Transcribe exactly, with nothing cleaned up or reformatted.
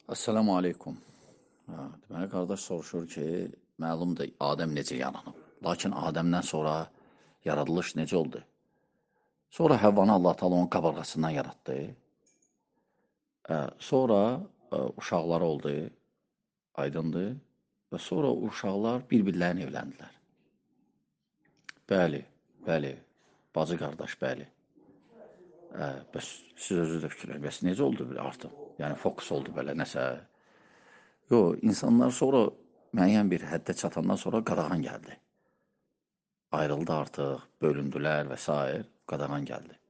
Assalamu aleykum. Ha, deməli, qardaş soruşur ki, məlumdur, Adəm necə yaranıb? Lakin Adəmdən sonra yaradılış necə oldu? Sonra Həvvanı Allah Taala onun qabırğasından yaratdı. Ə, sonra ə, uşaqlar oldu, aydındır. Və sonra o uşaqlar bir-birlərini evləndilər. Bəli, bəli, bacı qardaş, bəli. Ə, bəs siz özünüz də fikirləşin, bəs necə oldu belə artıq? Yəni fokus oldu belə nəsə. Yox, insanlar sonra müəyyən bir həddə çatandan sonra qadağan gəldi. Ayrıldı artıq, bölündülər və s. qadağan gəldi.